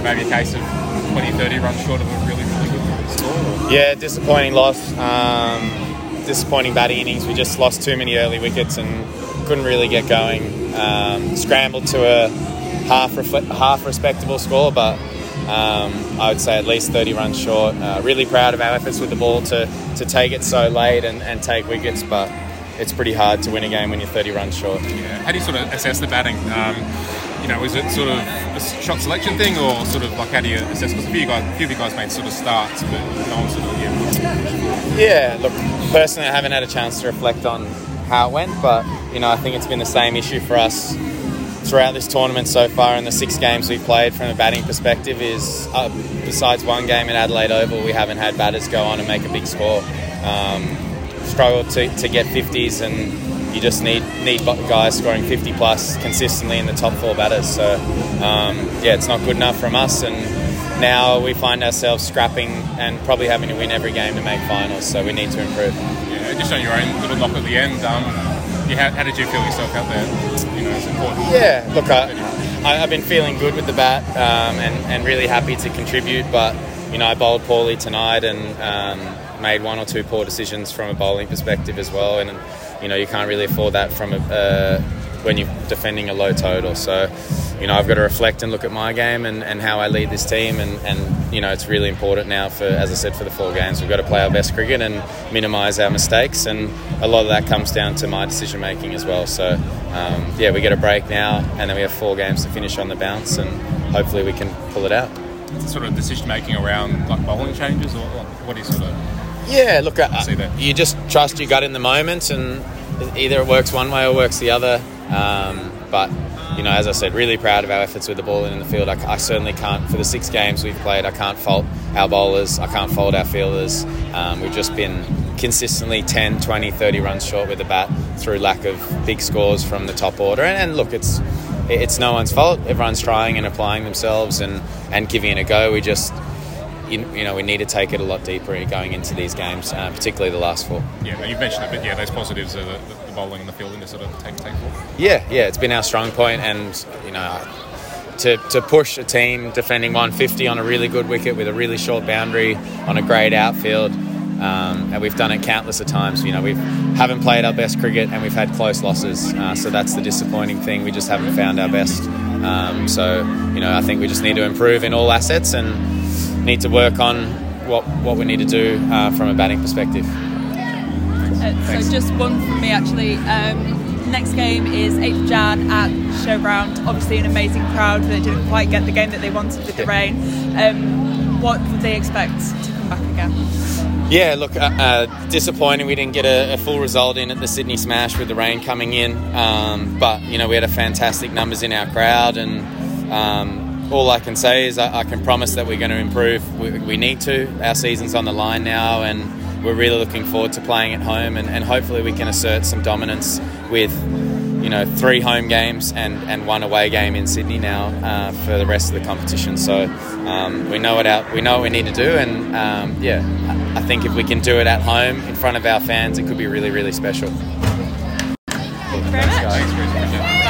maybe a case of 20-30 runs short of a really, really good score? Yeah, disappointing loss. Disappointing batting innings. We just lost too many early wickets and couldn't really get going. Scrambled to a half respectable score, but I would say at least 30 runs short. Really proud of our efforts with the ball to take it so late and take wickets, but it's pretty hard to win a game when you're 30 runs short. Yeah. How do you sort of assess the batting? Is it sort of a shot selection thing, or sort of like how do you assess? Because a few of you guys made sort of starts, but no one sort of Yeah, look, personally I haven't had a chance to reflect on how it went, but I think it's been the same issue for us throughout this tournament so far. In the 6 games we've played from a batting perspective is, besides one game at Adelaide Oval, we haven't had batters go on and make a big score. Struggled to get 50s, and you just need guys scoring 50 plus consistently in the top 4 batters. So it's not good enough from us, and now we find ourselves scrapping and probably having to win every game to make finals, so we need to improve. Yeah, just on your own little knock at the end, how did you feel yourself out there? It's important. Yeah, look, I've been feeling good with the bat and really happy to contribute, but I bowled poorly tonight and made 1 or 2 poor decisions from a bowling perspective as well, and you can't really afford that from when you're defending a low total. So I've got to reflect and look at my game and how I lead this team, and it's really important now for, as I said, for the 4 games we've got to play our best cricket and minimise our mistakes, and a lot of that comes down to my decision making as well. So we get a break now, and then we have 4 games to finish on the bounce, and hopefully we can pull it out. Sort of decision making around like bowling changes, or what do you sort of? Yeah, look, you just trust your gut in the moment, and either it works one way or works the other. But as I said, really proud of our efforts with the ball in the field. I certainly can't, for the 6 games we've played, I can't fault our bowlers, I can't fault our fielders. We've just been consistently 10, 20, 30 runs short with the bat through lack of big scores from the top order. And look, it's no one's fault. Everyone's trying and applying themselves and giving it a go. We just, we need to take it a lot deeper going into these games, particularly the last 4. Yeah, you've mentioned it, but those positives are the bowling and the fielding to sort of take forward. Yeah, it's been our strong point, and to push a team defending 150 on a really good wicket with a really short boundary on a great outfield, and we've done it countless of times. We haven't played our best cricket, and we've had close losses, so that's the disappointing thing. We just haven't found our best. I think we just need to improve in all assets and need to work on what we need to do from a batting perspective. So just one from me actually. Next game is 8th of Jan at Showground. Obviously an amazing crowd that didn't quite get the game that they wanted with the rain. What would they expect to come back again? Yeah, look, disappointing we didn't get a full result in at the Sydney Smash with the rain coming in. But we had a fantastic numbers in our crowd, and all I can say is I can promise that we're going to improve. We need to. Our season's on the line now, and we're really looking forward to playing at home, and hopefully we can assert some dominance with 3 home games and 1 away game in Sydney now for the rest of the competition. So we know what we need to do, and I think if we can do it at home in front of our fans, it could be really, really special. Thank you very much. Thanks, guys.